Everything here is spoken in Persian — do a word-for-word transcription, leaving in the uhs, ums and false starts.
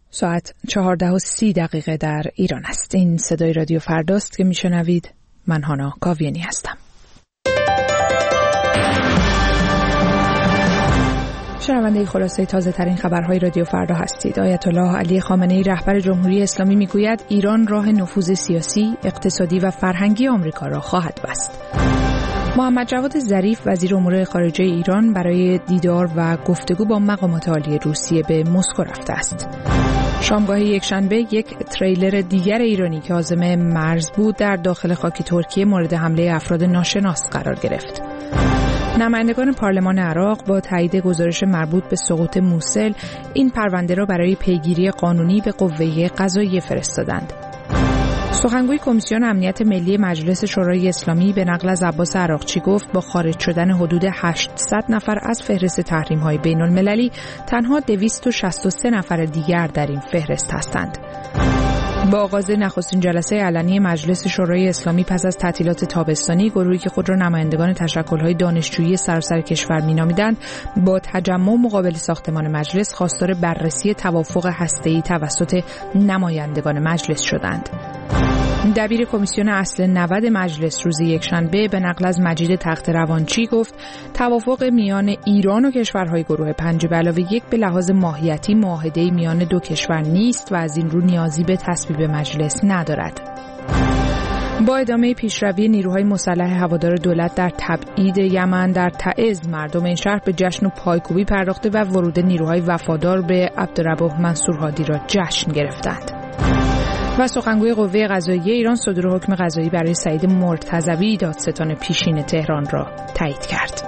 ساعت چهارده و سی دقیقه در ایران است. این صدای رادیو فرداست که میشنوید. من هانا کاویانی هستم. شنونده خلاصه تازه ترین خبرهای رادیو فردا هستید. آیت الله علی خامنه‌ای رهبر جمهوری اسلامی میگوید ایران راه نفوذ سیاسی، اقتصادی و فرهنگی آمریکا را خواهد بست. محمد جواد ظریف وزیر امور خارجه ایران برای دیدار و گفتگو با مقامات عالی روسیه به مسکو رفته است. شامگاه یکشنبه یک تریلر دیگر ایرانی که عازم مرز بود در داخل خاک ترکیه مورد حمله افراد ناشناس قرار گرفت. نمایندگان پارلمان عراق با تایید گزارش مربوط به سقوط موسل این پرونده را برای پیگیری قانونی به قوه قضاییه فرستادند. سخنگوی کمیسیون امنیت ملی مجلس شورای اسلامی به نقل از عباس عراقچی گفت با خارج شدن حدود هشتصد نفر از فهرست تحریم‌های بین‌المللی تنها دویست و شصت و سه نفر دیگر در این فهرست هستند. با آغاز نخستین جلسه علنی مجلس شورای اسلامی پس از تعطیلات تابستانی، گروهی که خود را نمایندگان تشکل‌های دانشجویی سراسر کشور می‌نامیدند، با تجمع مقابل ساختمان مجلس خواستار بررسی توافق هسته‌ای توسط نمایندگان مجلس شدند. دبیر کمیسیون اصل نود مجلس روز یکشنبه به نقل از مجید تخت روانچی گفت توافق میان ایران و کشورهای گروه پنج به علاوه یک به لحاظ ماهیتی معاهده میان دو کشور نیست و از این رو نیازی به تصویب مجلس ندارد. با ادامه پیشروی نیروهای مسلح هوادار دولت در تبعید یمن در تعز، مردم این شهر به جشن و پایکوبی پرداخته و ورود نیروهای وفادار به عبدالربه منصور هادی را جشن گرفتند. و سخنگوی قوه قضاییه ایران صدور حکم قضایی برای سعید مرتضوی دادستان پیشین تهران را تایید کرد.